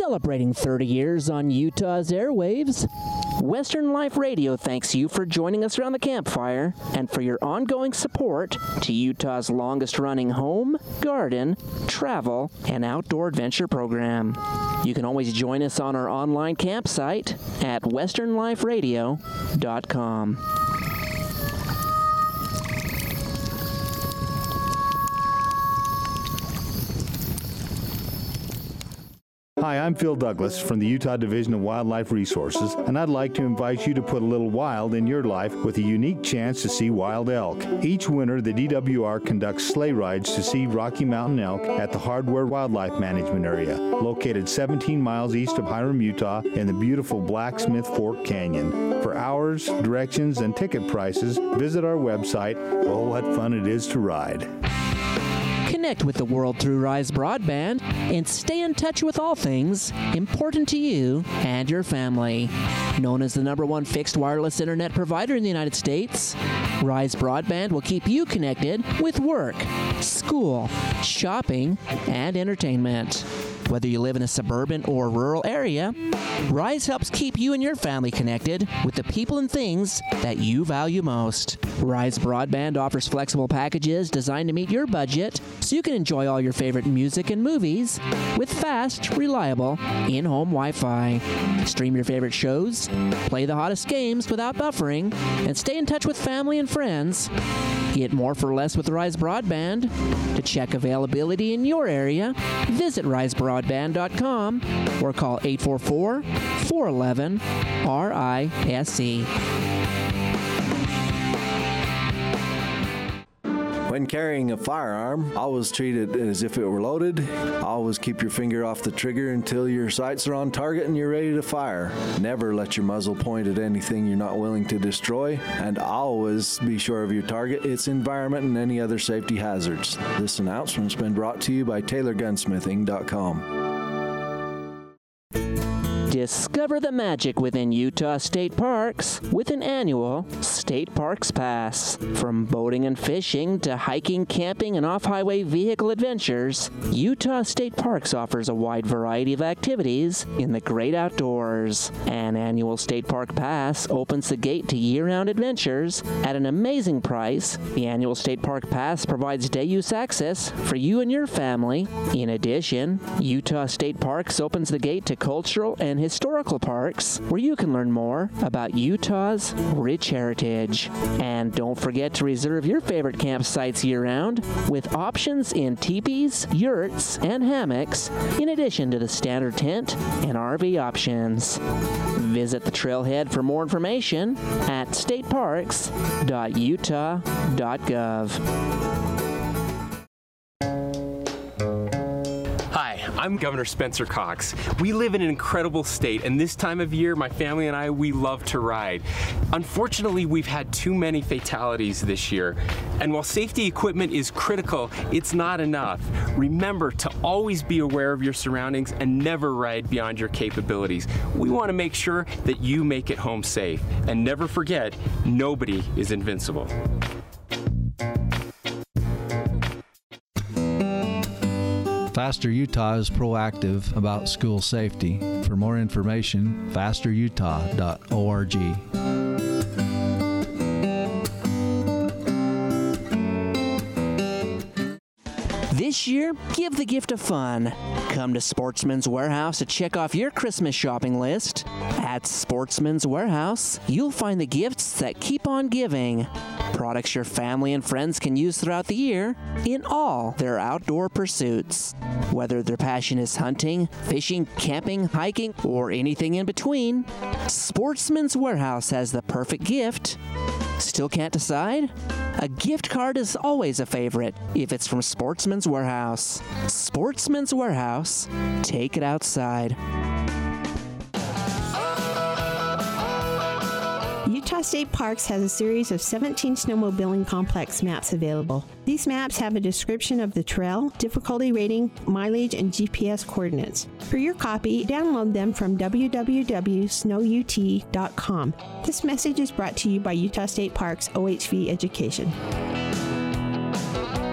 celebrating 30 years on Utah's airwaves. Western Life Radio thanks you for joining us around the campfire and for your ongoing support to Utah's longest-running home, garden, travel, and outdoor adventure program. You can always join us on our online campsite at westernliferadio.com. Hi, I'm Phil Douglas from the Utah Division of Wildlife Resources, and I'd like to invite you to put a little wild in your life with a unique chance to see wild elk. Each winter, the DWR conducts sleigh rides to see Rocky Mountain elk at the Hardware Wildlife Management Area, located 17 miles east of Hiram, Utah, in the beautiful Blacksmith Fork Canyon. For hours, directions, and ticket prices, visit our website. Oh, what fun it is to ride. Connect with the world through Rise Broadband and stay in touch with all things important to you and your family. Known as the #1 fixed wireless internet provider in the United States, Rise Broadband will keep you connected with work, school, shopping, and entertainment. Whether you live in a suburban or rural area, Rise helps keep you and your family connected with the people and things that you value most. Rise Broadband offers flexible packages designed to meet your budget so you can enjoy all your favorite music and movies with fast, reliable, in-home Wi-Fi. Stream your favorite shows, play the hottest games without buffering, and stay in touch with family and friends. Get more for less with Rise Broadband. To check availability in your area, visit risebroadband.com or call 844-411-RISE. When carrying a firearm, always treat it as if it were loaded. Always keep your finger off the trigger until your sights are on target and you're ready to fire. Never let your muzzle point at anything you're not willing to destroy. And always be sure of your target, its environment, and any other safety hazards. This announcement's been brought to you by TaylorGunsmithing.com. Discover the magic within Utah State Parks with an annual State Parks Pass. From boating and fishing to hiking, camping, and off-highway vehicle adventures, Utah State Parks offers a wide variety of activities in the great outdoors. An annual State Park Pass opens the gate to year-round adventures at an amazing price. The annual State Park Pass provides day-use access for you and your family. In addition, Utah State Parks opens the gate to cultural and historical parks where you can learn more about Utah's rich heritage. And don't forget to reserve your favorite campsites year-round with options in teepees, yurts, and hammocks, in addition to the standard tent and RV options. Visit the trailhead for more information at stateparks.utah.gov. I'm Governor Spencer Cox. We live in an incredible state, and this time of year, my family and I, we love to ride. Unfortunately, we've had too many fatalities this year, and while safety equipment is critical, it's not enough. Remember to always be aware of your surroundings and never ride beyond your capabilities. We want to make sure that you make it home safe, and never forget, nobody is invincible. Faster Utah is proactive about school safety. For more information, fasterutah.org. This year, give the gift of fun. Come to Sportsman's Warehouse to check off your Christmas shopping list. At Sportsman's Warehouse, you'll find the gifts that keep on giving. Products your family and friends can use throughout the year in all their outdoor pursuits. Whether their passion is hunting, fishing, camping, hiking, or anything in between, Sportsman's Warehouse has the perfect gift. Still can't decide? A gift card is always a favorite if it's from Sportsman's Warehouse. Sportsman's Warehouse, take it outside. Utah State Parks has a series of 17 snowmobiling complex maps available. These maps have a description of the trail, difficulty rating, mileage, and GPS coordinates. For your copy, download them from www.snowut.com. This message is brought to you by Utah State Parks OHV Education.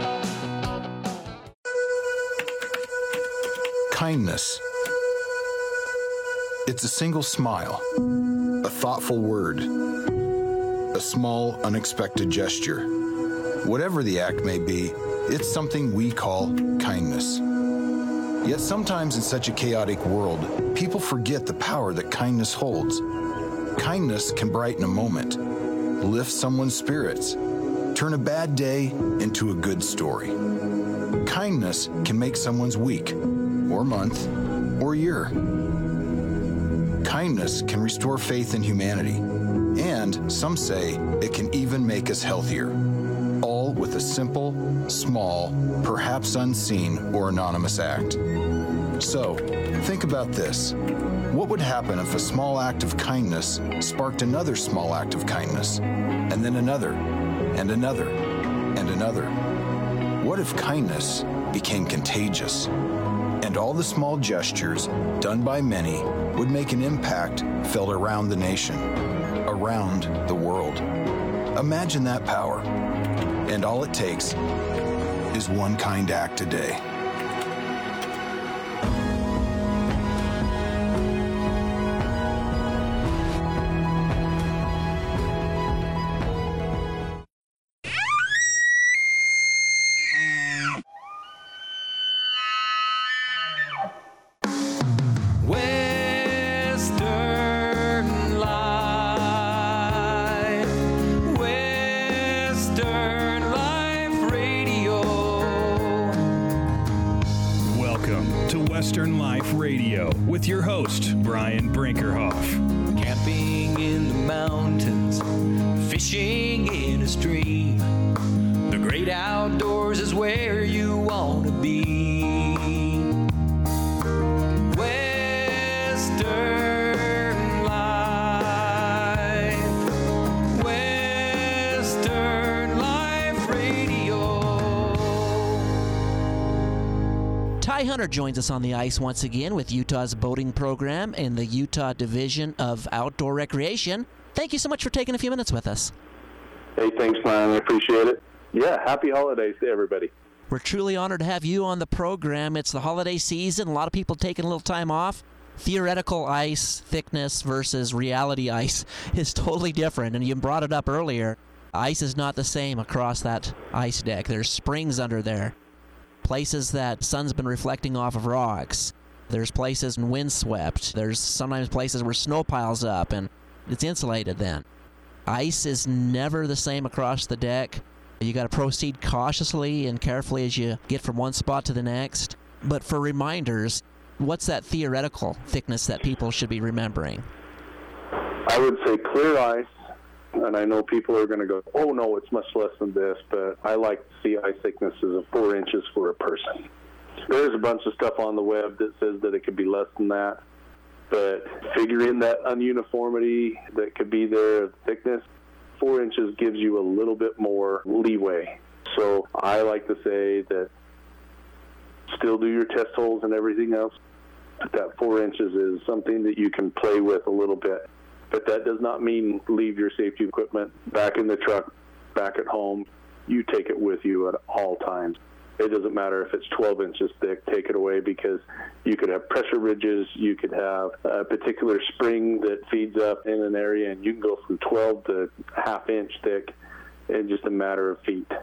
Kindness, It's a single smile, a thoughtful word, a small, unexpected gesture. Whatever the act may be, it's something we call kindness. Yet sometimes in such a chaotic world, people forget the power that kindness holds. Kindness can brighten a moment, lift someone's spirits, turn a bad day into a good story. Kindness can make someone's week, or month, or year. Kindness can restore faith in humanity, and some say it can even make us healthier. All with a simple, small, perhaps unseen or anonymous act. So, think about this. What would happen if a small act of kindness sparked another small act of kindness, and then another, and another, and another? What if kindness became contagious, and all the small gestures done by many would make an impact felt around the nation, around the world? Imagine that power. And all it takes is one kind act a day. Western Life Radio with your host, Brian Brinkerhoff. Camping in the mountains, fishing in a stream. The great outdoors is where you want to be. Western Life, Western Life Radio. Ty Hunter joins us on the ice once again with Utah's boating program in the Utah Division of Outdoor Recreation. Thank you so much for taking a few minutes with us. Hey, thanks, Brian. I appreciate it. Yeah, happy holidays to everybody. We're truly honored to have you on the program. It's the holiday season. A lot of people taking a little time off. Theoretical ice thickness versus reality ice is totally different, and you brought it up earlier. Ice is not the same across that ice deck. There's springs under there. Places that sun's been reflecting off of rocks. There's places windswept. There's sometimes places where snow piles up and it's insulated then. Ice is never the same across the deck. You got to proceed cautiously and carefully as you get from one spot to the next. But for reminders, what's that theoretical thickness that people should be remembering? I would say clear ice. And I know people are going to go, oh, no, it's much less than this, but I like to see ice thicknesses of 4 inches for a person. There's a bunch of stuff on the web that says that it could be less than that, but figure in that ununiformity that could be there of thickness. 4 inches gives you a little bit more leeway. So I like to say that still do your test holes and everything else, but that 4 inches is something that you can play with a little bit. But that does not mean leave your safety equipment back in the truck, back at home. You take it with you at all times. It doesn't matter if it's 12 inches thick, take it away, because you could have pressure ridges, you could have a particular spring that feeds up in an area, and you can go from 12 to ½ inch thick in just a matter of feet.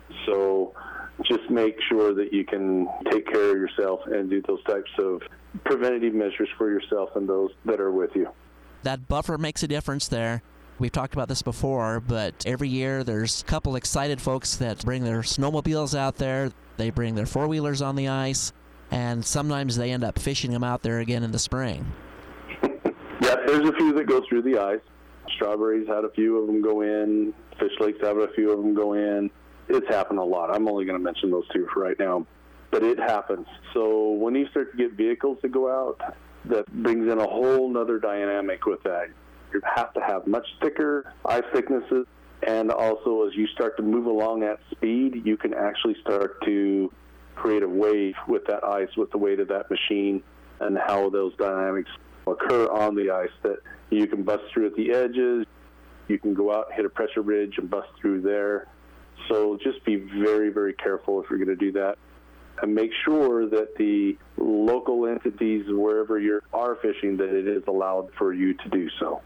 So just make sure that you can take care of yourself and do those types of preventative measures for yourself and those that are with you. That buffer makes a difference there. We've talked about this before, but every year there's a couple excited folks that bring their snowmobiles out there. They bring their four-wheelers on the ice, and sometimes they end up fishing them out there again in the spring. Yeah, there's a few that go through the ice. Strawberries had a few of them go in. Fish Lakes have a few of them go in. It's happened a lot. I'm only going to mention those two for right now, but it happens. So when you start to get vehicles to go out, that brings in a whole nother dynamic with that. You have to have much thicker ice thicknesses, and also as you start to move along at speed, you can actually start to create a wave with that ice, with the weight of that machine, and how those dynamics occur on the ice, that you can bust through at the edges, you can go out and hit a pressure ridge and bust through there. So just be very, very careful if you're going to do that. and make sure that the local entities, wherever you are fishing, that it is allowed for you to do so.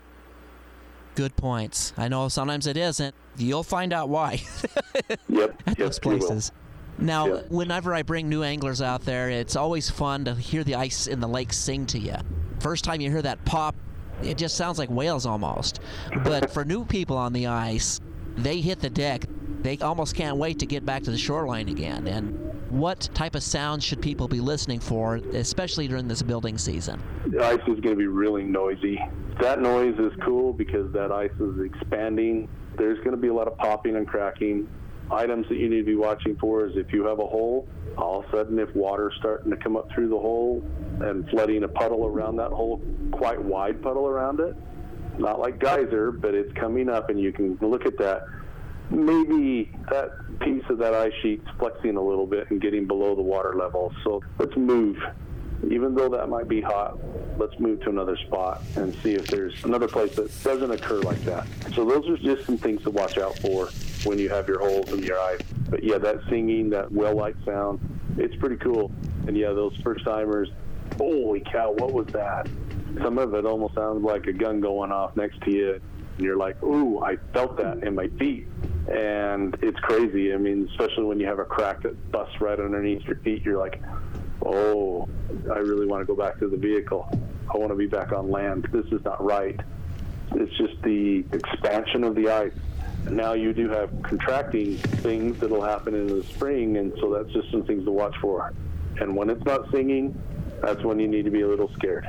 Good points. I know sometimes it isn't. You'll find out why. Yep. At those places. Now, Yep. Whenever I bring new anglers out there, it's always fun to hear the ice in the lake sing to you. First time you hear that pop, it just sounds like whales almost. But for new people on the ice, they hit the deck. They almost can't wait to get back to the shoreline again. And what type of sounds should people be listening for, especially during this building season? The ice is going to be really noisy. That noise is cool because that ice is expanding. There's going to be a lot of popping and cracking. Items that you need to be watching for is if you have a hole, all of a sudden if water's starting to come up through the hole and flooding a puddle around that hole, quite wide puddle around it, not like geyser, but it's coming up and you can look at that. Maybe that piece of that ice sheet's flexing a little bit and getting below the water level. So let's move. Even though that might be hot, let's move to another spot and see if there's another place that doesn't occur like that. So those are just some things to watch out for when you have your holes in your ice. But yeah, that singing, that whale-like sound, it's pretty cool. And yeah, those first-timers, holy cow, what was that? Some of it almost sounds like a gun going off next to you. And you're like, ooh, I felt that in my feet. And it's crazy. I mean, especially when you have a crack that busts right underneath your feet, you're like, oh, I really want to go back to the vehicle. I want to be back on land. This is not right. It's just the expansion of the ice. And now you do have contracting things that'll happen in the spring, and so that's just some things to watch for. And when it's not singing, that's when you need to be a little scared.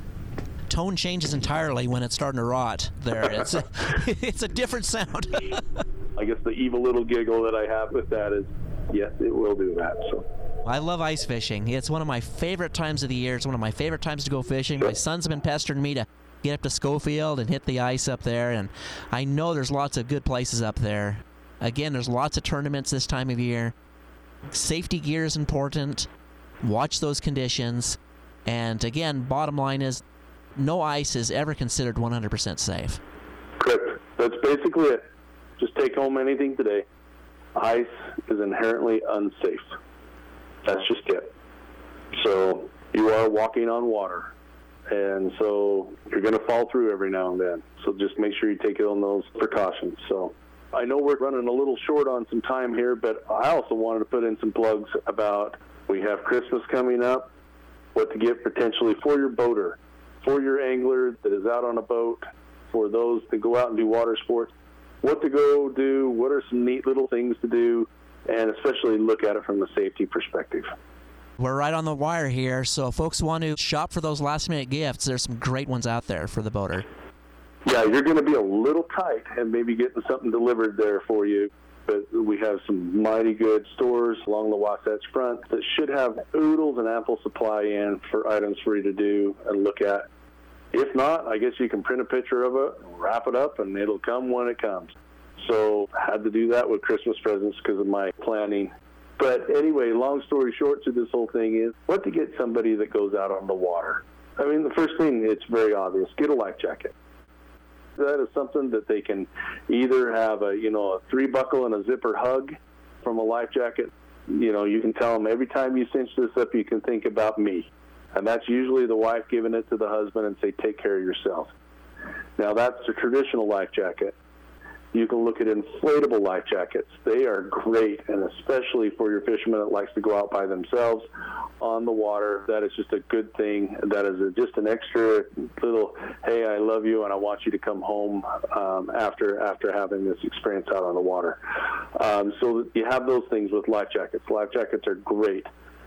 Tone changes entirely when it's starting to rot there. It's a different sound. I guess the evil little giggle that I have with that is, yes, it will do that. So I love ice fishing. It's one of my favorite times of the year. It's one of my favorite times to go fishing. My son's been pestering me to get up to Schofield and hit the ice up there, and I know there's lots of good places up there. Again, there's lots of tournaments this time of year. Safety gear is important. Watch those conditions. And again, bottom line is, no ice is ever considered 100% safe. Correct. That's basically it. Just take home anything today. Ice is inherently unsafe. That's just it. So you are walking on water, and so you're going to fall through every now and then. So just make sure you take it on those precautions. So I know we're running a little short on some time here, but I also wanted to put in some plugs about we have Christmas coming up, what to get potentially for your boater, for your angler that is out on a boat, for those that go out and do water sports, what to go do, what are some neat little things to do, and especially look at it from the safety perspective. We're right on the wire here, so if folks want to shop for those last-minute gifts, there's some great ones out there for the boater. Yeah, you're going to be a little tight and maybe getting something delivered there for you, but we have some mighty good stores along the Wasatch Front that should have oodles and ample supply in for items for you to do and look at. If not, I guess you can print a picture of it, wrap it up, and it'll come when it comes. So I had to do that with Christmas presents because of my planning. But anyway, long story short to this whole thing is what to get somebody that goes out on the water. I mean, the first thing, it's very obvious, get a life jacket. That is something that they can either have a 3-buckle and a zipper hug from a life jacket. You can tell them every time you cinch this up, you can think about me. And that's usually the wife giving it to the husband and say, take care of yourself. Now, that's the traditional life jacket. You can look at inflatable life jackets. They are great, and especially for your fisherman that likes to go out by themselves on the water, that is just a good thing. That is just an extra little, hey, I love you, and I want you to come home after having this experience out on the water. So you have those things with life jackets. Life jackets are great.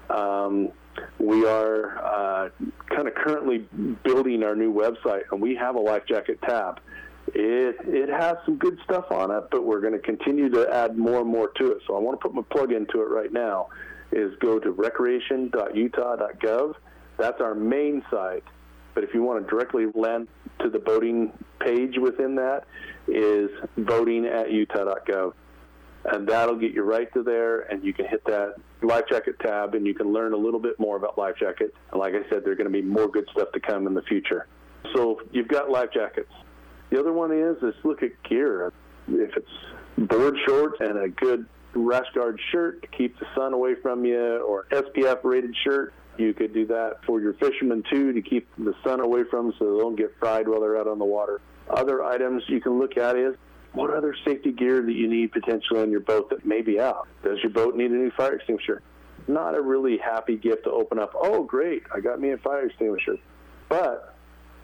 We are kind of currently building our new website, and we have a life jacket tab. It has some good stuff on it, but we're going to continue to add more and more to it. So I want to put my plug into it right now, is go to recreation.utah.gov. That's our main site. But if you want to directly land to the boating page within that, is voting@utah.gov. And that'll get you right to there, and you can hit that life jacket tab, and you can learn a little bit more about life jackets. And like I said, there's going to be more good stuff to come in the future. So you've got life jackets. The other one is look at gear. If it's board shorts and a good rash guard shirt to keep the sun away from you, or SPF rated shirt. You could do that for your fishermen too, to keep the sun away from them so they don't get fried while they're out on the water. Other items you can look at is what other safety gear that you need potentially on your boat that may be out. Does your boat need a new fire extinguisher? Not a really happy gift to open up. Oh, great, I got me a fire extinguisher. But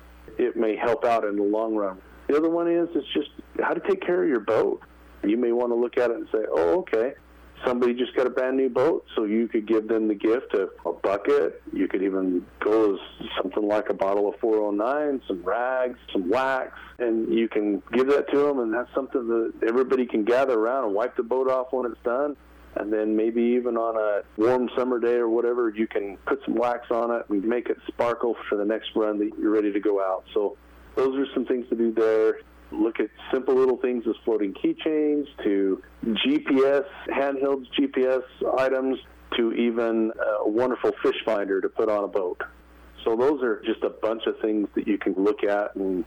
it may help out in the long run. The other one is just how to take care of your boat. You may want to look at it and say, oh, okay, somebody just got a brand new boat, so you could give them the gift of a bucket. You could even go as something like a bottle of 409, some rags, some wax, and you can give that to them, and that's something that everybody can gather around and wipe the boat off when it's done. And then maybe even on a warm summer day or whatever, you can put some wax on it and make it sparkle for the next run that you're ready to go out. So those are some things to do there. Look at simple little things as floating keychains, to GPS, handheld GPS items, to even a wonderful fish finder to put on a boat. So those are just a bunch of things that you can look at, and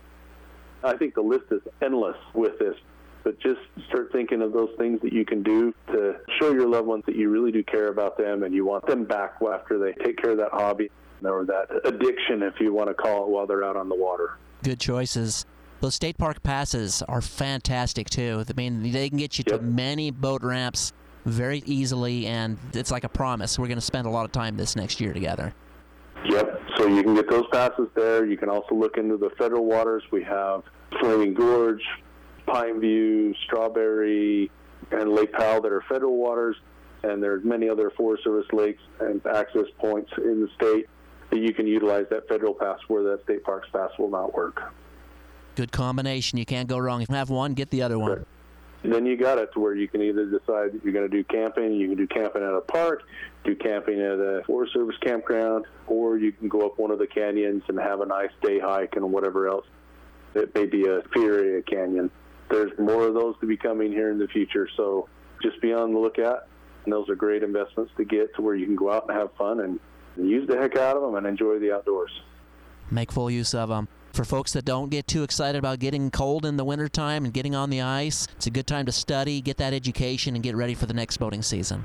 I think the list is endless with this. But just start thinking of those things that you can do to show your loved ones that you really do care about them and you want them back after they take care of that hobby or that addiction, if you want to call it, while they're out on the water. Good choices. Those state park passes are fantastic, too. I mean, they can get you to many boat ramps very easily, and it's like a promise. We're going to spend a lot of time this next year together. Yep, so you can get those passes there. You can also look into the federal waters. We have Flaming Gorge, Pine View, Strawberry, and Lake Powell that are federal waters, and there's many other Forest Service lakes and access points in the state that you can utilize that federal pass where that state parks pass will not work. Good combination. You can't go wrong. If you have one, get the other one. Right. Then you got it to where you can either decide that you're going to do camping. You can do camping at a park, do camping at a Forest Service campground, or you can go up one of the canyons and have a nice day hike and whatever else. It may be a Fear Area Canyon. There's more of those to be coming here in the future, so just be on the lookout. And those are great investments to get to where you can go out and have fun and use the heck out of them and enjoy the outdoors. Make full use of them. For folks that don't get too excited about getting cold in the wintertime and getting on the ice, it's a good time to study, get that education, and get ready for the next boating season.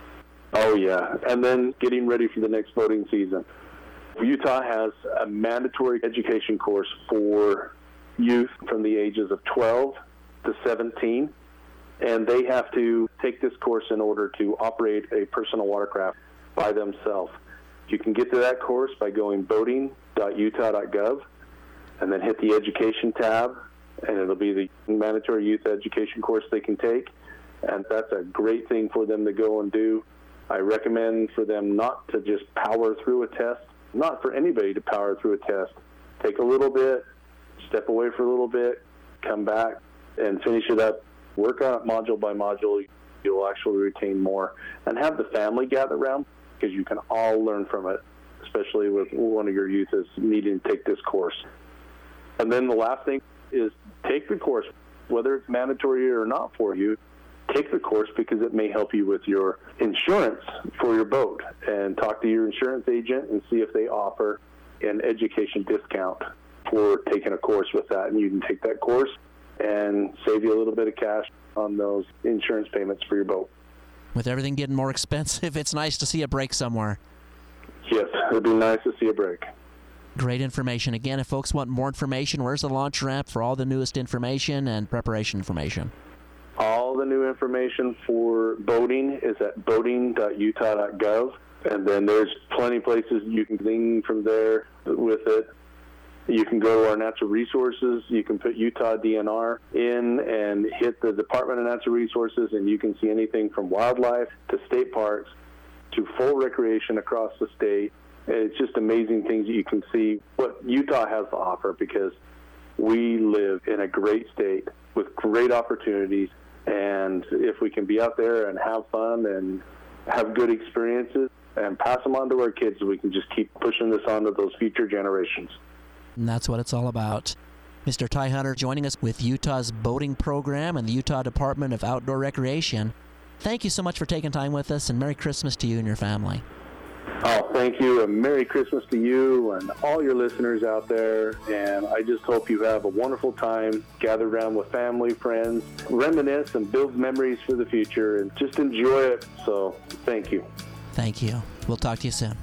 Oh, yeah, and then getting ready for the next boating season. Utah has a mandatory education course for youth from the ages of 12 to 17, and they have to take this course in order to operate a personal watercraft by themselves. You can get to that course by going boating.utah.gov and then hit the education tab, and it'll be the mandatory youth education course they can take, and that's a great thing for them to go and do. I recommend for them not to just power through a test, not for anybody to power through a test. Take a little bit, step away for a little bit, come back and finish it up. Work on it module by module. You'll actually retain more. And have the family gather around, because you can all learn from it, especially with one of your youth is needing to take this course. And then the last thing is take the course, whether it's mandatory or not for you. Take the course because it may help you with your insurance for your boat, and talk to your insurance agent and see if they offer an education discount for taking a course with that. And you can take that course and save you a little bit of cash on those insurance payments for your boat. With everything getting more expensive, it's nice to see a break somewhere. Yes, it'd be nice to see a break. Great information. Again, if folks want more information, where's the launch ramp for all the newest information and preparation information? All the new information for boating is at boating.utah.gov, and then there's plenty of places you can glean from there with it. You can go to our natural resources. You can put Utah DNR in and hit the Department of Natural Resources, and you can see anything from wildlife to state parks to full recreation across the state. It's just amazing things that you can see what Utah has to offer, because we live in a great state with great opportunities, and if we can be out there and have fun and have good experiences and pass them on to our kids, we can just keep pushing this on to those future generations. And that's what it's all about. Mr. Ty Hunter joining us with Utah's boating program and the Utah Department of Outdoor Recreation. Thank you so much for taking time with us, and Merry Christmas to you and your family. Oh, thank you, and Merry Christmas to you and all your listeners out there. And I just hope you have a wonderful time, gather around with family, friends, reminisce and build memories for the future, and just enjoy it. So, thank you. Thank you. We'll talk to you soon.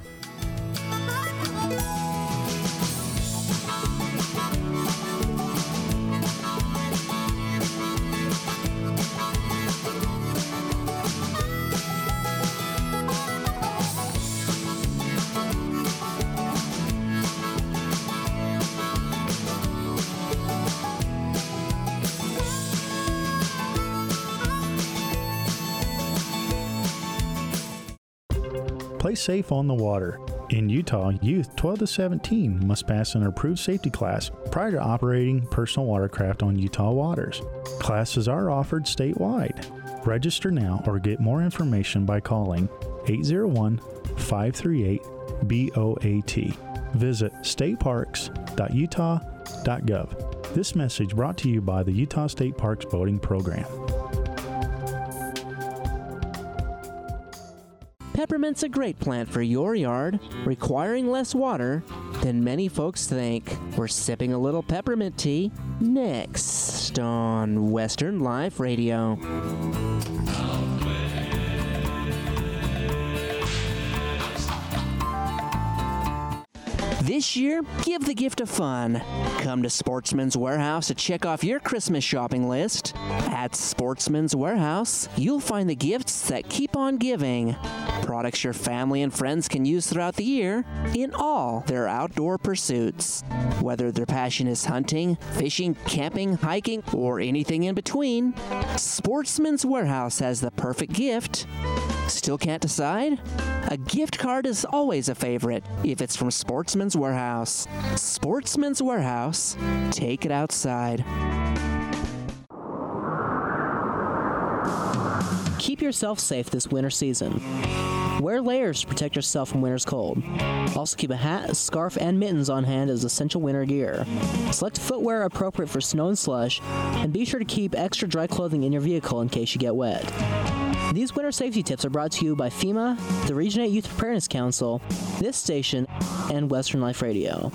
Play safe on the water. In Utah, youth 12 to 17 must pass an approved safety class prior to operating personal watercraft on Utah waters. Classes are offered statewide. Register now or get more information by calling 801-538-BOAT. Visit stateparks.utah.gov. This message brought to you by the Utah State Parks Boating Program. Peppermint's a great plant for your yard, requiring less water than many folks think. We're sipping a little peppermint tea next on Western Life Radio. This year, give the gift of fun. Come to Sportsman's Warehouse to check off your Christmas shopping list. At Sportsman's Warehouse, you'll find the gifts that keep on giving. Products your family and friends can use throughout the year in all their outdoor pursuits. Whether their passion is hunting, fishing, camping, hiking, or anything in between, Sportsman's Warehouse has the perfect gift. Still can't decide? A gift card is always a favorite if it's from Sportsman's Warehouse. Sportsman's Warehouse. Take it outside. Keep yourself safe this winter season. Wear layers to protect yourself from winter's cold. Also keep a hat, scarf, and mittens on hand as essential winter gear. Select footwear appropriate for snow and slush, and be sure to keep extra dry clothing in your vehicle in case you get wet. These winter safety tips are brought to you by FEMA, the Region 8 Youth Preparedness Council, this station, and Western Life Radio.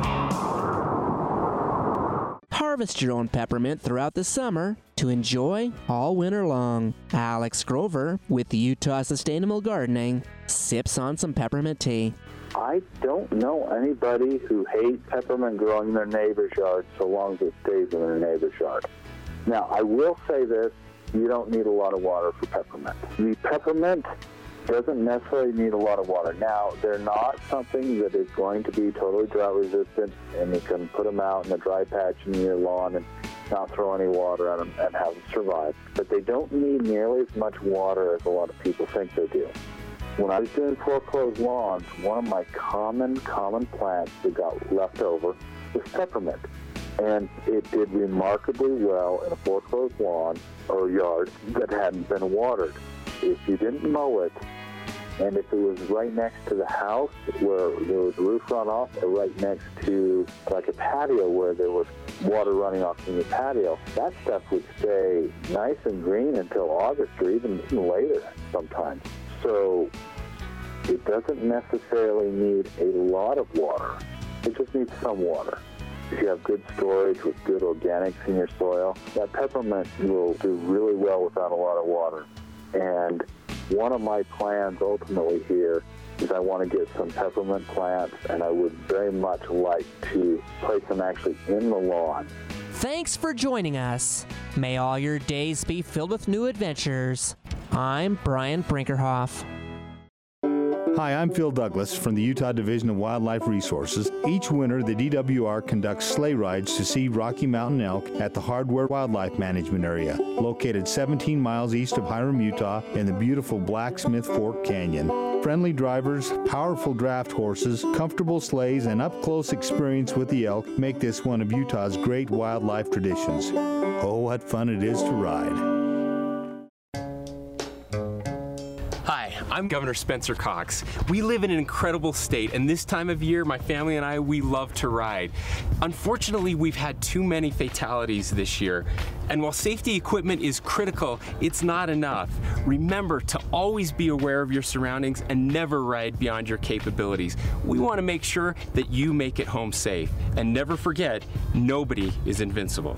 Harvest your own peppermint throughout the summer to enjoy all winter long. Alex Grover with Utah Sustainable Gardening sips on some peppermint tea. I don't know anybody who hates peppermint growing in their neighbor's yard so long as it stays in their neighbor's yard. Now, I will say this. You don't need a lot of water for peppermint. The peppermint doesn't necessarily need a lot of water. Now, they're not something that is going to be totally drought resistant, and you can put them out in a dry patch in your lawn and not throw any water at them and have them survive. But they don't need nearly as much water as a lot of people think they do. When I was doing foreclosed lawns, one of my common plants that got left over was peppermint. And it did remarkably well in a foreclosed lawn or yard that hadn't been watered. If you didn't mow it, and if it was right next to the house where there was roof runoff, or right next to like a patio where there was water running off from the patio, that stuff would stay nice and green until August or even later sometimes. So it doesn't necessarily need a lot of water. It just needs some water. If you have good storage with good organics in your soil, that peppermint will do really well without a lot of water. And one of my plans ultimately here is I want to get some peppermint plants, and I would very much like to place them actually in the lawn. Thanks for joining us. May all your days be filled with new adventures. I'm Brian Brinkerhoff. Hi, I'm Phil Douglas from the Utah Division of Wildlife Resources. Each winter, the DWR conducts sleigh rides to see Rocky Mountain elk at the Hardware Wildlife Management Area, located 17 miles east of Hiram, Utah, in the beautiful Blacksmith Fork Canyon. Friendly drivers, powerful draft horses, comfortable sleighs, and up-close experience with the elk make this one of Utah's great wildlife traditions. Oh, what fun it is to ride. I'm Governor Spencer Cox. We live in an incredible state, and this time of year, my family and I, we love to ride. Unfortunately, we've had too many fatalities this year, and while safety equipment is critical, it's not enough. Remember to always be aware of your surroundings and never ride beyond your capabilities. We want to make sure that you make it home safe, and never forget, nobody is invincible.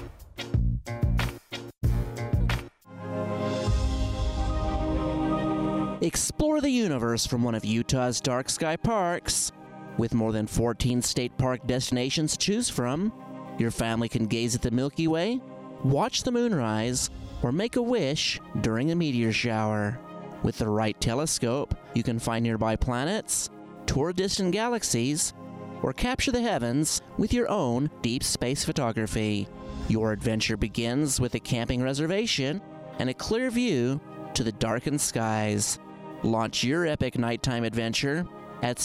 Explore the universe from one of Utah's dark sky parks. With more than 14 state park destinations to choose from, your family can gaze at the Milky Way, watch the moonrise, or make a wish during a meteor shower. With the right telescope, you can find nearby planets, tour distant galaxies, or capture the heavens with your own deep space photography. Your adventure begins with a camping reservation and a clear view to the darkened skies. Launch your epic nighttime adventure at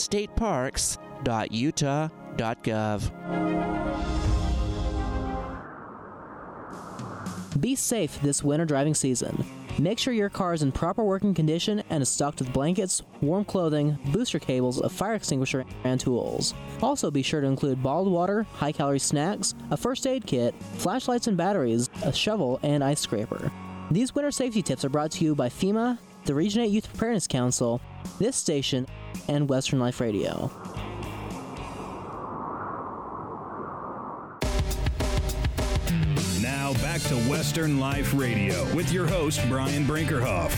stateparks.utah.gov. Be safe this winter driving season. Make sure your car is in proper working condition and is stocked with blankets, warm clothing, booster cables, a fire extinguisher, and tools. Also be sure to include bottled water, high-calorie snacks, a first aid kit, flashlights and batteries, a shovel, and ice scraper. These winter safety tips are brought to you by FEMA, the Region 8 Youth Preparedness Council, this station, and Western Life Radio. Now back to Western Life Radio with your host, Brian Brinkerhoff.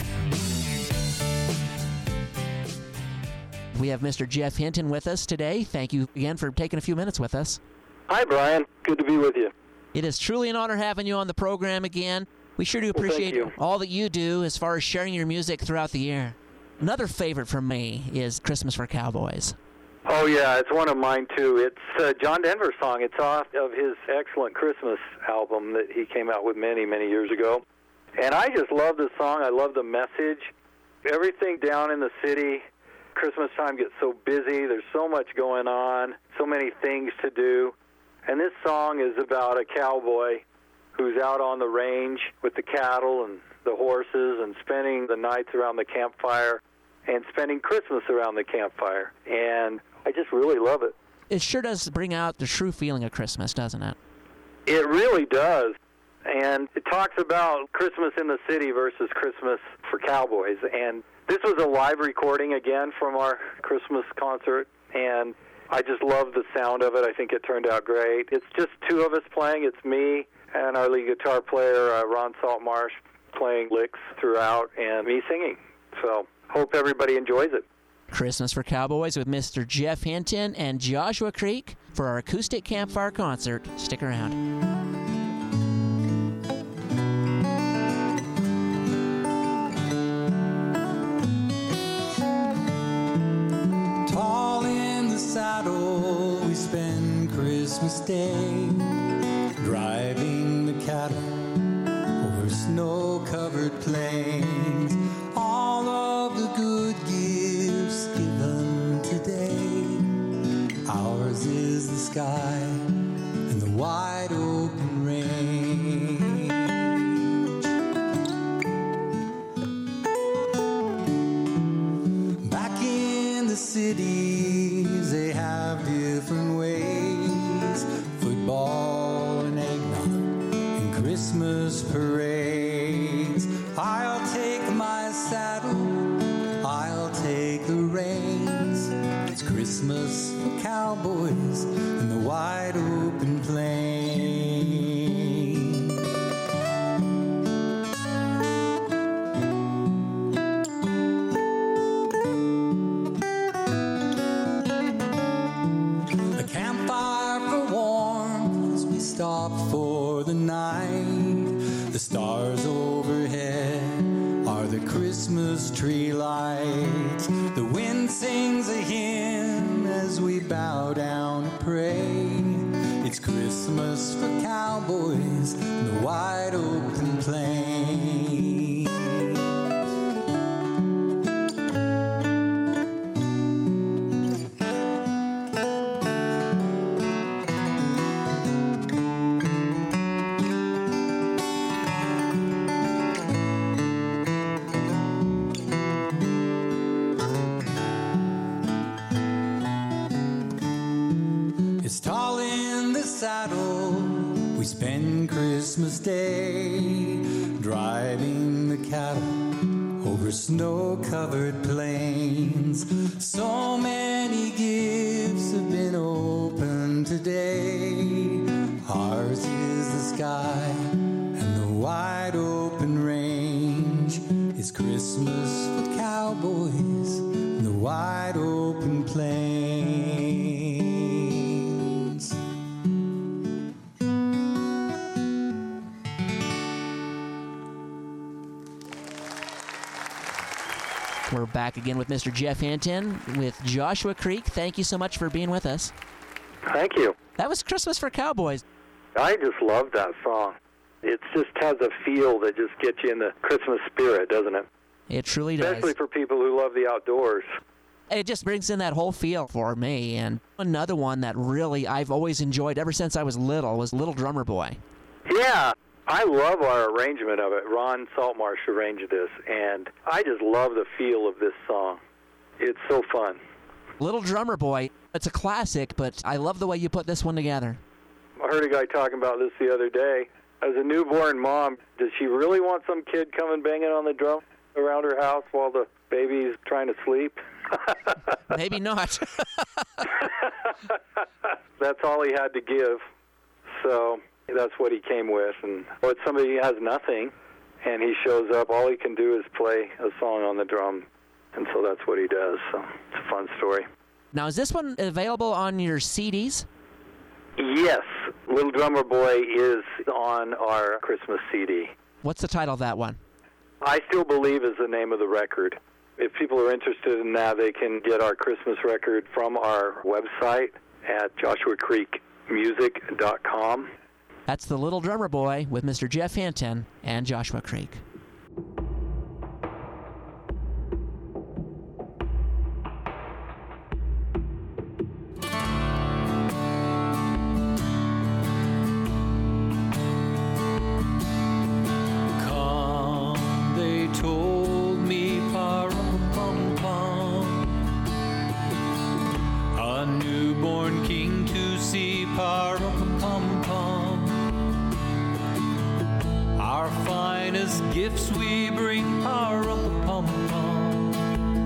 We have Mr. Jeff Hinton with us today. Thank you again for taking a few minutes with us. Hi, Brian. Good to be with you. It is truly an honor having you on the program again. We sure do appreciate all that you do as far as sharing your music throughout the year. Another favorite for me is Christmas for Cowboys. Oh, yeah, it's one of mine, too. It's a John Denver song. It's off of his excellent Christmas album that he came out with many, many years ago. And I just love the song. I love the message. Everything down in the city, Christmas time gets so busy. There's so much going on, so many things to do. And this song is about a cowboy who's out on the range with the cattle and the horses and spending the nights around the campfire and spending Christmas around the campfire. And I just really love it. It sure does bring out the true feeling of Christmas, doesn't it? It really does. And it talks about Christmas in the city versus Christmas for cowboys. And this was a live recording, again, from our Christmas concert. And I just love the sound of it. I think it turned out great. It's just two of us playing. It's me and our lead guitar player, Ron Saltmarsh, playing licks throughout, and me singing. So hope everybody enjoys it. Christmas for Cowboys with Mr. Jeff Hinton and Joshua Creek for our acoustic campfire concert. Stick around. Tall in the saddle, we spend Christmas Day driving the cattle over snow-covered plains. All of the good gifts given today. Ours is the sky and the wide open range. Back in the cities, they have different ways. Football and eggnog and Christmas parades. I'll take my saddle, I'll take the reins. It's Christmas for cowboys in the wide open plains. A campfire for warmth as we stop for the night. The stars overhead are the Christmas tree lights. The wind sings a hymn as we bow down to pray. It's Christmas for cowboys in the wide open plains. day, driving the cattle over snow-covered plains. So many gifts have been opened today. Ours is the sky and the wide open range. It's Christmas with cowboys and the wide open plains. We're back again with Mr. Jeff Hinton with Joshua Creek. Thank you so much for being with us. Thank you. That was Christmas for Cowboys. I just love that song. It just has a feel that just gets you in the Christmas spirit, doesn't it? It truly does. Especially for people who love the outdoors. It just brings in that whole feel for me. And another one that really I've always enjoyed ever since I was little was Little Drummer Boy. Yeah, I love our arrangement of it. Ron Saltmarsh arranged this, and I just love the feel of this song. It's so fun. Little Drummer Boy, it's a classic, but I love the way you put this one together. I heard a guy talking about this the other day. As a newborn mom, does she really want some kid coming banging on the drum around her house while the baby's trying to sleep? Maybe not. That's all he had to give. So that's what he came with. And when somebody has nothing and he shows up, all he can do is play a song on the drum. And so that's what he does. So it's a fun story. Now, is this one available on your CDs? Yes. Little Drummer Boy is on our Christmas CD. What's the title of that one? I Still Believe is the name of the record. If people are interested in that, they can get our Christmas record from our website at joshuacreekmusic.com. That's The Little Drummer Boy with Mr. Jeff Hinton and Joshua Creek. Gifts we bring, pa-rum-pa-pum-pum,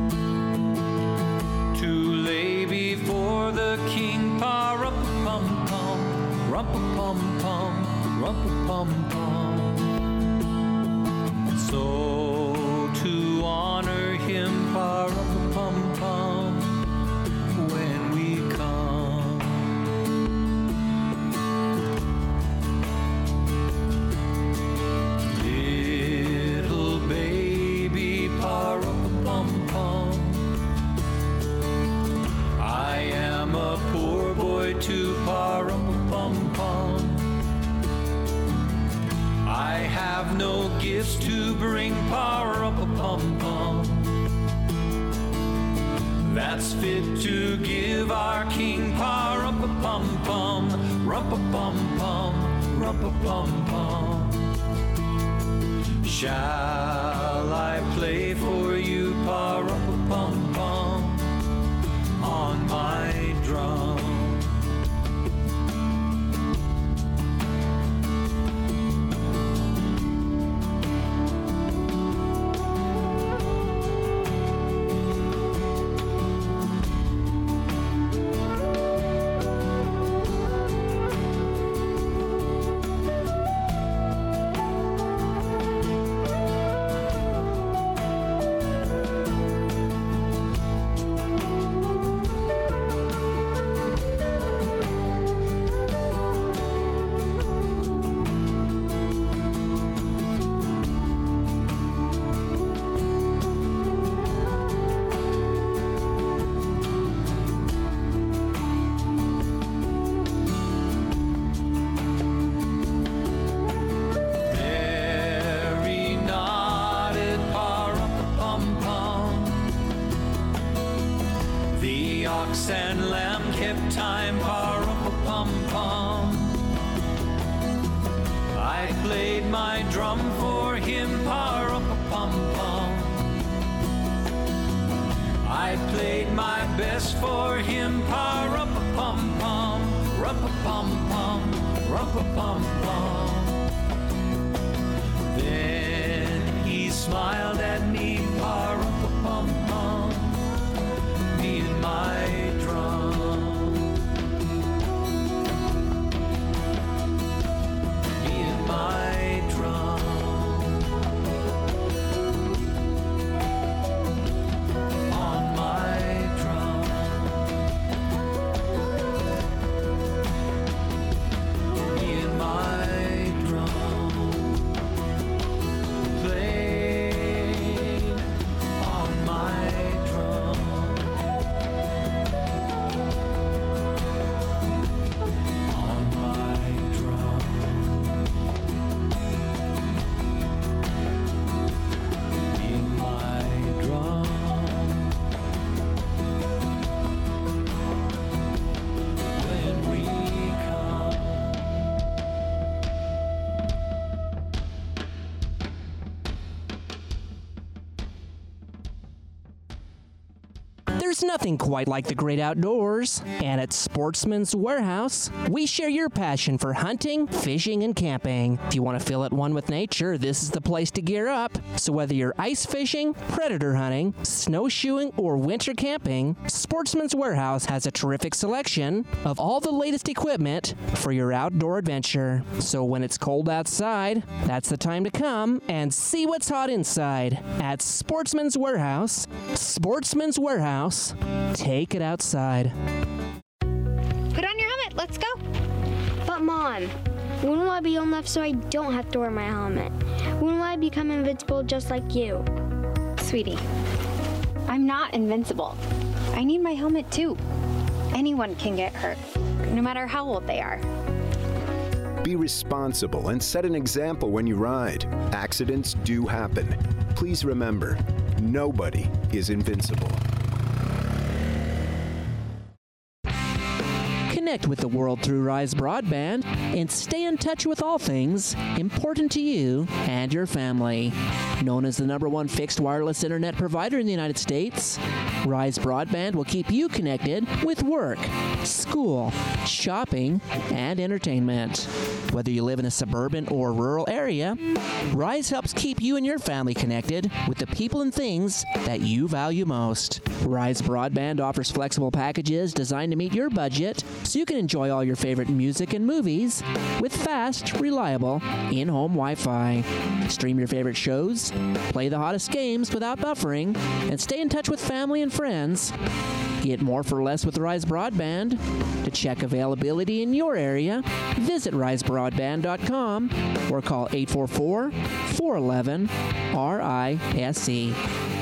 to lay before the King, pa-rum-pa-pum-pum, rum-pa-pum-pum, rum-pa-pum-pum. So to honor him, pa-rum-pa-pum-pum, when we come. I am a poor boy to pa-rum-pum-pum. I have no gifts to bring, pa-rum-pum-pum, that's fit to give our King, pa-rum-pum-pum, rum-pa-pum-pum, rum-pa-pum-pum. Shall I play for you, pa-rum-pum-pum, on my drum? And lamb kept time, pa-rum-pa-pum-pum. I played my drum for him, pa-rum-pa-pum-pum. I played my best for him, pa-rum-pa-pum-pum, rum-pa-pum-pum, rum-pa-pum-pum. smiled at me, pa-rum-pa-pum-pum, me and my drum. Me and my drum. On my drum. Me and my drum. Played on my drum. On my drum. In my drum. When we come. There's nothing quite like the great outdoors, and at Sportsman's Warehouse, we share your passion for hunting, fishing, and camping. If you want to feel at one with nature, this is the place to gear up. So whether you're ice fishing, predator hunting, snowshoeing, or winter camping, Sportsman's Warehouse has a terrific selection of all the latest equipment for your outdoor adventure. So when it's cold outside, that's the time to come and see what's hot inside at Sportsman's Warehouse. Sportsman's Warehouse. Take it outside. Put on your helmet, let's go. But Mom, when will I be old enough so I don't have to wear my helmet? When will I become invincible just like you? Sweetie, I'm not invincible. I need my helmet too. Anyone can get hurt, no matter how old they are. Be responsible and set an example when you ride. Accidents do happen. Please remember, nobody is invincible. Connect with the world through Rise Broadband and stay in touch with all things important to you and your family. Known as the #1 fixed wireless internet provider in the United States, Rise Broadband will keep you connected with work, school, shopping, and entertainment. Whether you live in a suburban or rural area, Rise helps keep you and your family connected with the people and things that you value most. Rise Broadband offers flexible packages designed to meet your budget so you can enjoy all your favorite music and movies with fast, reliable, in-home Wi-Fi. Stream your favorite shows, play the hottest games without buffering, and stay in touch with family and friends. Get more for less with Rise Broadband. To check availability in your area, visit risebroadband.com or call 844-411-RISE.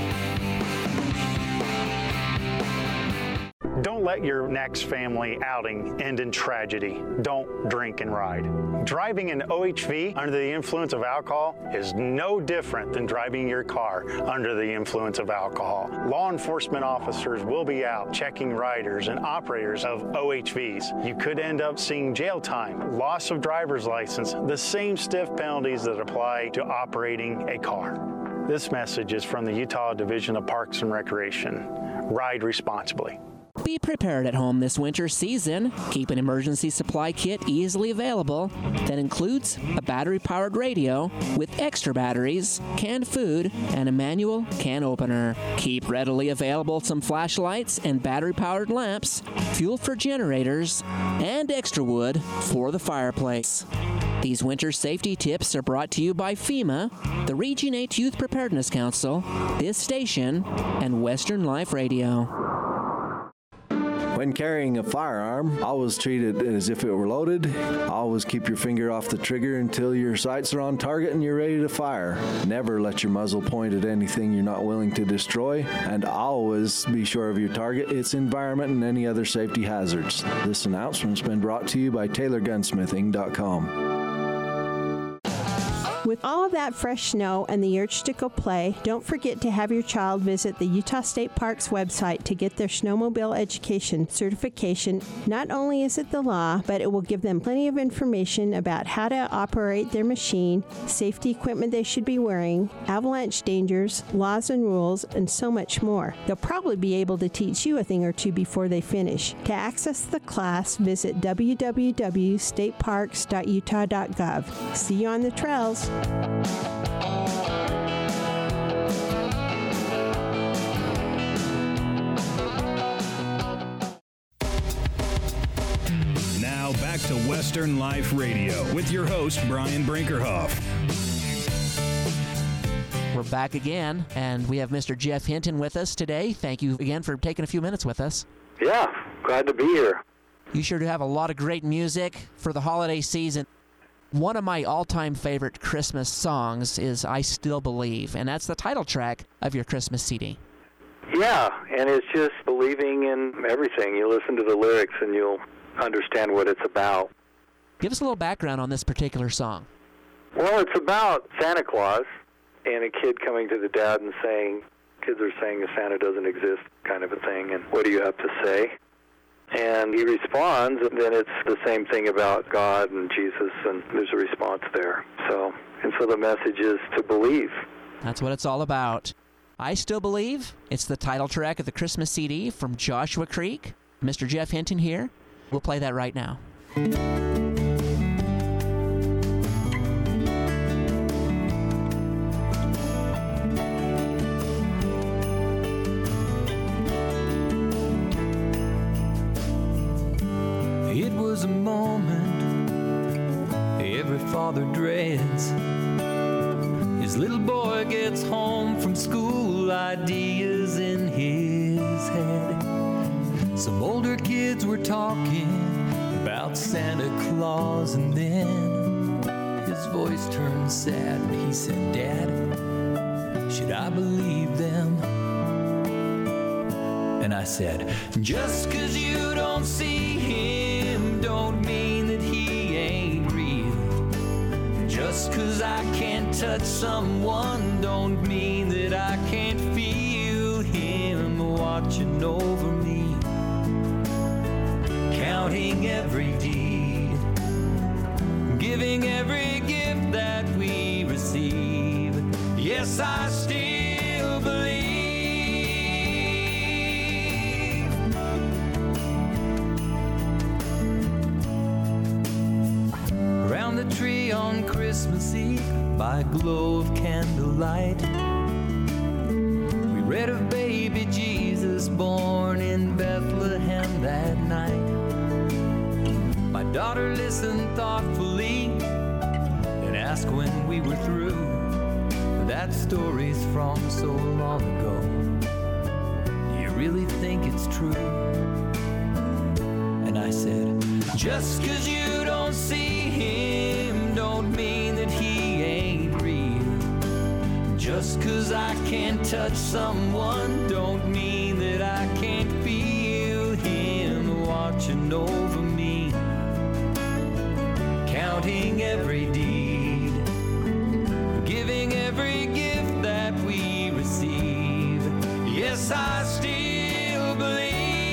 Don't let your next family outing end in tragedy. Don't drink and ride. Driving an OHV under the influence of alcohol is no different than driving your car under the influence of alcohol. Law enforcement officers will be out checking riders and operators of OHVs. You could end up seeing jail time, loss of driver's license, the same stiff penalties that apply to operating a car. This message is from the Utah Division of Parks and Recreation. Ride responsibly. Be prepared at home this winter season. Keep an emergency supply kit easily available that includes a battery-powered radio with extra batteries, canned food, and a manual can opener. Keep readily available some flashlights and battery-powered lamps, fuel for generators, and extra wood for the fireplace. These winter safety tips are brought to you by FEMA, the Region 8 Youth Preparedness Council, this station, and Western Life Radio. When carrying a firearm, always treat it as if it were loaded. Always keep your finger off the trigger until your sights are on target and you're ready to fire. Never let your muzzle point at anything you're not willing to destroy. And always be sure of your target, its environment, and any other safety hazards. This announcement's been brought to you by TaylorGunsmithing.com. With all of that fresh snow and the urge to go play, don't forget to have your child visit the Utah State Parks website to get their snowmobile education certification. Not only is it the law, but it will give them plenty of information about how to operate their machine, safety equipment they should be wearing, avalanche dangers, laws and rules, and so much more. They'll probably be able to teach you a thing or two before they finish. To access the class, visit www.stateparks.utah.gov. See you on the trails. back to Western Life Radio with your host, Brian Brinkerhoff. We're back again, and we have Mr. Jeff Hinton with us today. Thank you again for taking a few minutes with us. Yeah, glad to be here. You sure do have a lot of great music for the holiday season. One of my all-time favorite Christmas songs is I Still Believe, and that's the title track of your Christmas CD. Yeah, and it's just believing in everything. You listen to the lyrics and you'll understand what it's about. Give us a little background on this particular song. Well, it's about Santa Claus and a kid coming to the dad and saying, kids are saying Santa doesn't exist kind of a thing, and what do you have to say? And he responds, and then it's the same thing about God and Jesus, and there's a response there. So the message is to believe. That's what it's all about. I Still Believe. It's the title track of the Christmas CD from Joshua Creek. Mr. Jeff Hinton here. We'll play that right now. It was a moment every father dreads. His little boy gets home from school, ideas in his head. Some older kids were talking about Santa Claus, and then his voice turned sad and he said, Dad, should I believe them? And I said, just 'cause you don't see him don't mean that he ain't real. Just 'cause I can't touch someone don't mean that I can't feel him watching over me, counting every deed, giving every gift that we receive. Yes, I still believe. Around the tree on Christmas Eve, by a glow of candlelight, we read of baby Jesus born in Bethlehem that night. My daughter listened thoughtfully and asked when we were through. That story's from so long ago. Do you really think it's true? And I said, just 'cause you don't see him don't mean that he ain't real. Just 'cause I can't touch someone don't mean that I can't feel him watching over me, counting every deed, giving every gift that we receive. Yes, I still believe.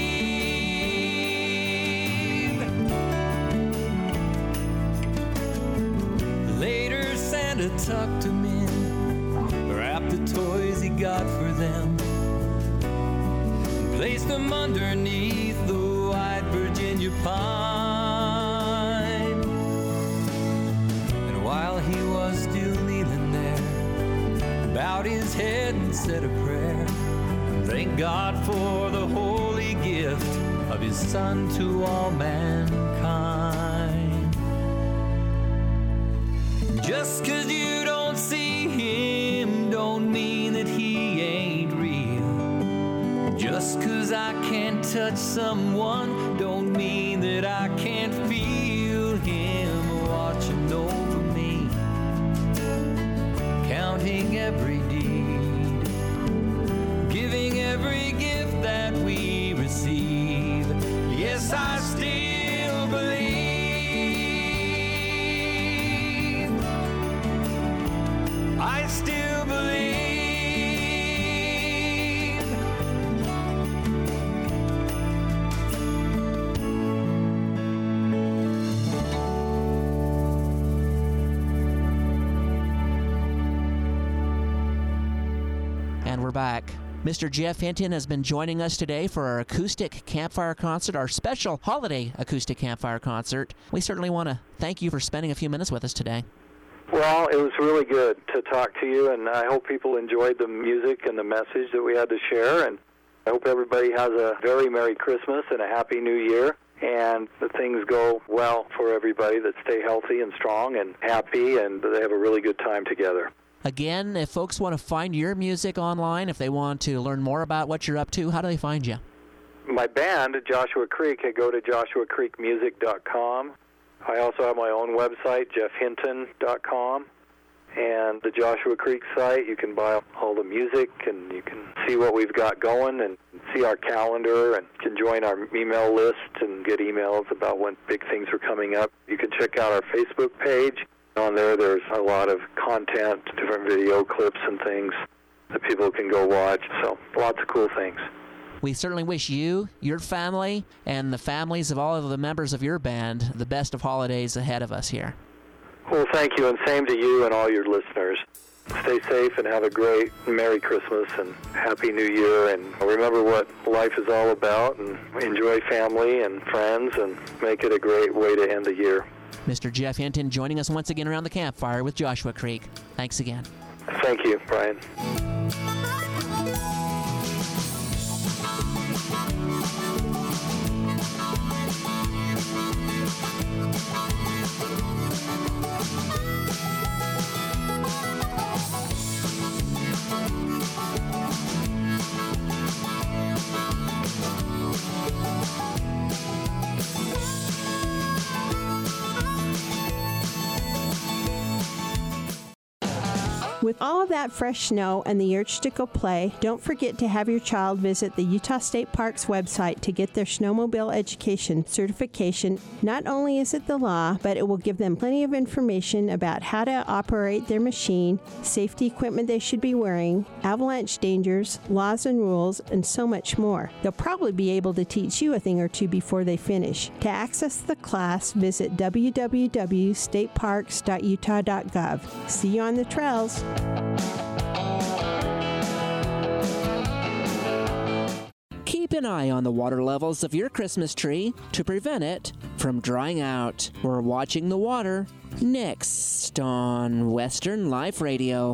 Later, Santa tucked them in, wrapped the toys he got for them, and placed them underneath the white Virginia pine. And while he was still kneeling there, bowed his head and said a prayer, and thanked God for the holy gift of his Son to all mankind. Just 'cause you don't see him don't mean that he ain't real. Just 'cause I can't touch someone don't mean that I can't feel him watching over me, counting every deed, giving every gift that we receive. Yes, I still believe. I still believe. And we're back. Mr. Jeff Hinton has been joining us today for our acoustic campfire concert, our special holiday acoustic campfire concert. We certainly want to thank you for spending a few minutes with us today. Well, it was really good to talk to you, and I hope people enjoyed the music and the message that we had to share, and I hope everybody has a very Merry Christmas and a Happy New Year. and the things go well for everybody, that stay healthy and strong and happy, and they have a really good time together. Again, if folks want to find your music online, if they want to learn more about what you're up to, how do they find you? My band, Joshua Creek, I go to joshuacreekmusic.com. I also have my own website, jeffhinton.com. And the Joshua Creek site, you can buy all the music, and you can see what we've got going and see our calendar, and can join our email list and get emails about when big things are coming up. You can check out our Facebook page. On there, there's a lot of content, different video clips and things that people can go watch. So lots of cool things. We certainly wish you, your family, and the families of all of the members of your band the best of holidays ahead of us here. Well, thank you, and same to you and all your listeners. Stay safe and have a great Merry Christmas and Happy New Year, and remember what life is all about, and enjoy family and friends, and make it a great way to end the year. Mr. Jeff Hinton joining us once again around the campfire with Joshua Creek. Thanks again. Thank you, Brian. With all of that fresh snow and the urge to go play, don't forget to have your child visit the Utah State Parks website to get their snowmobile education certification. Not only is it the law, but it will give them plenty of information about how to operate their machine, safety equipment they should be wearing, avalanche dangers, laws and rules, and so much more. They'll probably be able to teach you a thing or two before they finish. To access the class, visit www.stateparks.utah.gov. See you on the trails. Keep an eye on the water levels of your Christmas tree to prevent it from drying out. We're watching the water next on Western Life Radio.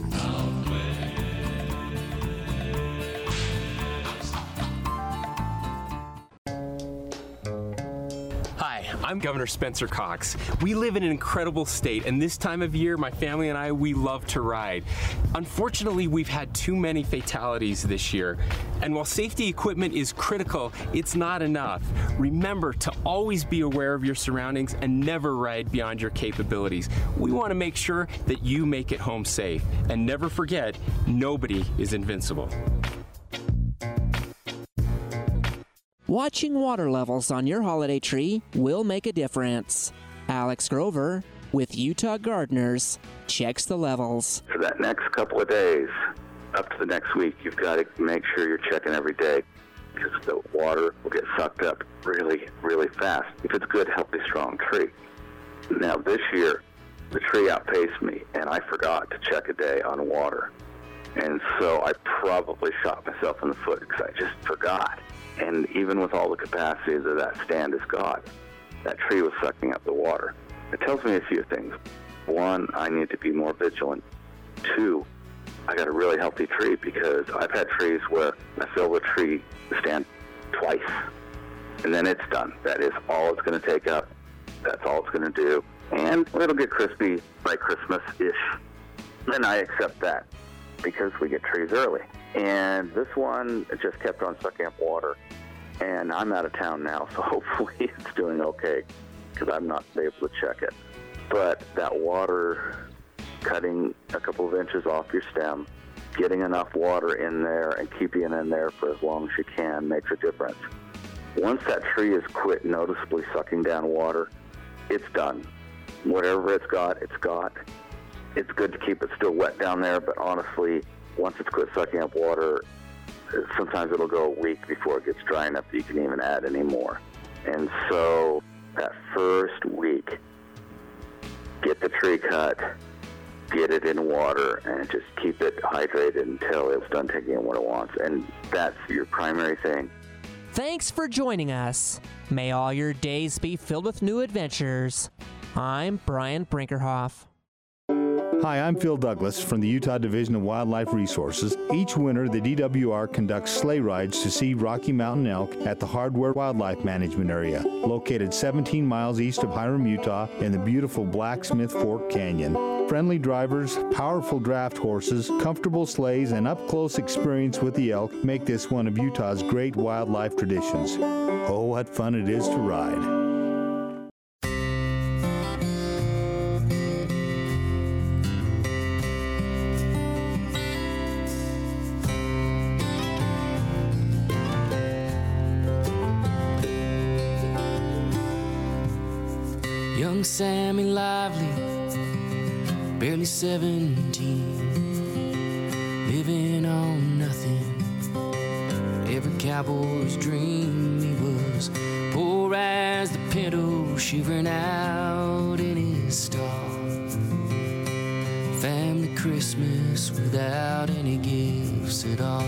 I'm Governor Spencer Cox. We live in an incredible state, and this time of year, my family and I, we love to ride. Unfortunately, we've had too many fatalities this year, and while safety equipment is critical, it's not enough. Remember to always be aware of your surroundings and never ride beyond your capabilities. We want to make sure that you make it home safe, and never forget, nobody is invincible. Watching water levels on your holiday tree will make a difference. Alex Grover with Utah Gardeners checks the levels. For that next couple of days, up to the next week, you've got to make sure you're checking every day, because the water will get sucked up really, really fast if it's a good, healthy, strong tree. Now, this year, the tree outpaced me, and I forgot to check a day on water. And so I probably shot myself in the foot because I just forgot. And even with all the capacity that stand has got, that tree was sucking up the water. It tells me a few things. One, I need to be more vigilant. Two, I got a really healthy tree, because I've had trees where I fill the tree stand twice, and then it's done. That is all it's going to take up. That's all it's going to do. And it'll get crispy by Christmas-ish. And I accept that, because we get trees early. And this one just kept on sucking up water. And I'm out of town now, so hopefully it's doing okay, because I'm not able to check it. But that water cutting a couple of inches off your stem, getting enough water in there and keeping it in there for as long as you can makes a difference. Once that tree has quit noticeably sucking down water, it's done. Whatever it's got, it's got. It's good to keep it still wet down there, but honestly, once it's quit sucking up water, sometimes it'll go a week before it gets dry enough that you can even add any more. And so that first week, get the tree cut, get it in water, and just keep it hydrated until it's done taking in what it wants. And that's your primary thing. Thanks for joining us. May all your days be filled with new adventures. I'm Brian Brinkerhoff. Hi, I'm Phil Douglas from the Utah Division of Wildlife Resources. Each winter, the DWR conducts sleigh rides to see Rocky Mountain elk at the Hardware Wildlife Management Area, located 17 miles east of Hiram, Utah, in the beautiful Blacksmith Fork Canyon. Friendly drivers, powerful draft horses, comfortable sleighs, and up-close experience with the elk make this one of Utah's great wildlife traditions. Oh, what fun it is to ride. Young Sammy Lively, barely 17, living on nothing. Every cowboy's dream, he was poor as the pinto, shivering out in his stall. Family Christmas without any gifts at all.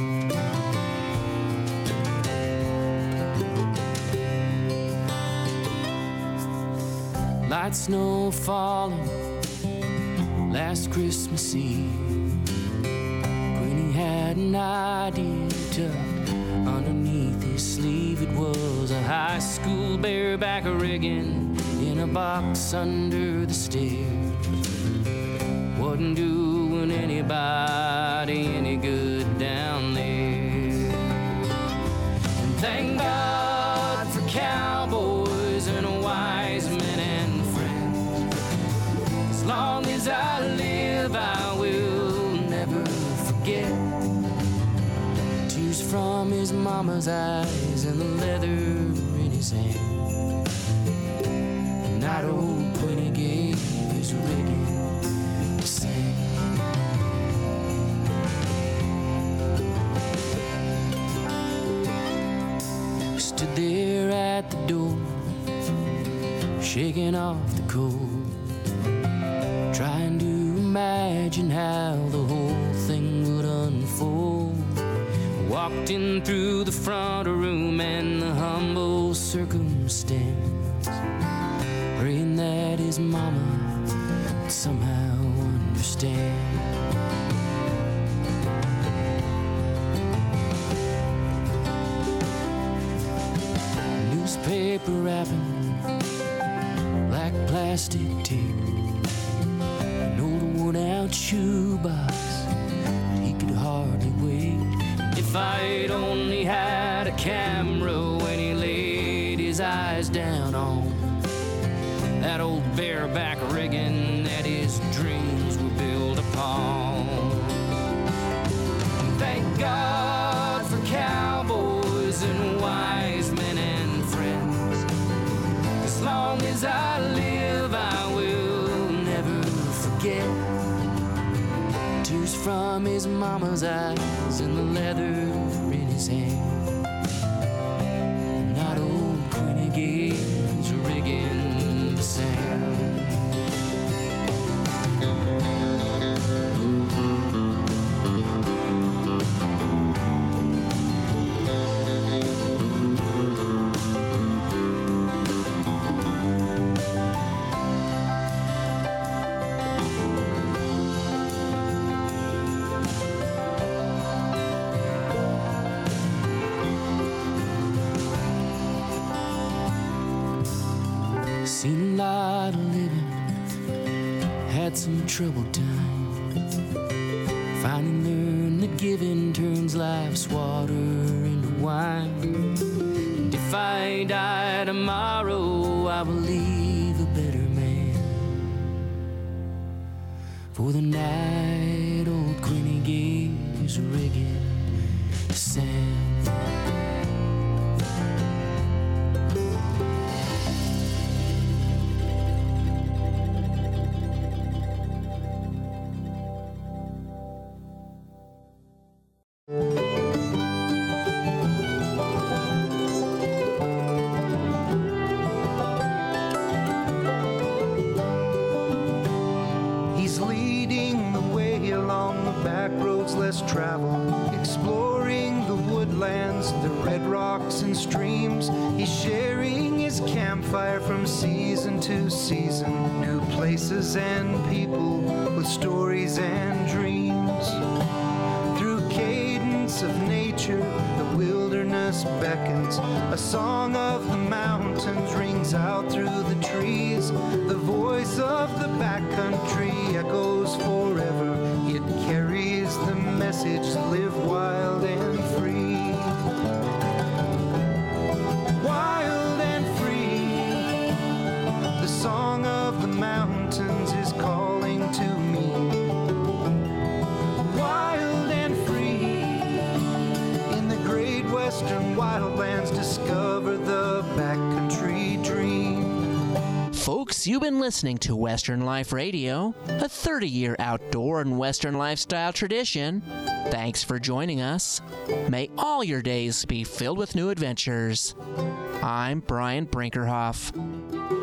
Light snow falling last Christmas Eve. Queenie had an idea tucked underneath his sleeve. It was a high school bareback rigging in a box under the stairs. Wasn't doing anybody any good down there. And thank God for cowboys and wise men. As long as I live, I will never forget tears from his mama's eyes and the leather in his hand. The night old Queenie gave his rigging to sing. Stood there at the door, shaking off the cold, trying to imagine how the whole thing would unfold. Walked in through the front room and the humble circumstance, praying that his mama would somehow understand. Newspaper wrapping, black plastic tape, worn-out shoebox, he could hardly wait. If I'd only had a camera when he laid his eyes down on that old bareback rigging that his dreams were built upon. Thank God for cowboys and wise men and friends. As long as I live, I will never forget tears from his mama's eyes and the leather in his hand. Not old Queenie gave his rigging to Sam. Seen a lot of living, had some troubled times. Finally learned that giving turns life's water into wine. And if I die tomorrow, I will leave a better man. For the night old Queenie gave his rigging to Sam. He's leading the way along red rocks and streams. He's sharing his campfire from season to season. New places and people with stories and dreams. Through cadence of nature, the wilderness beckons. A song of the mountains rings out through the trees. The voice of the backcountry echoes forever. It carries the message, live wild and free. Wild and free. The song of the mountains is calling to me. Wild and free. In the great western wildlands, discover the backcountry dream. Folks, you've been listening to Western Life Radio, a 30-year outdoor and Western lifestyle tradition. Thanks for joining us. May all your days be filled with new adventures. I'm Brian Brinkerhoff.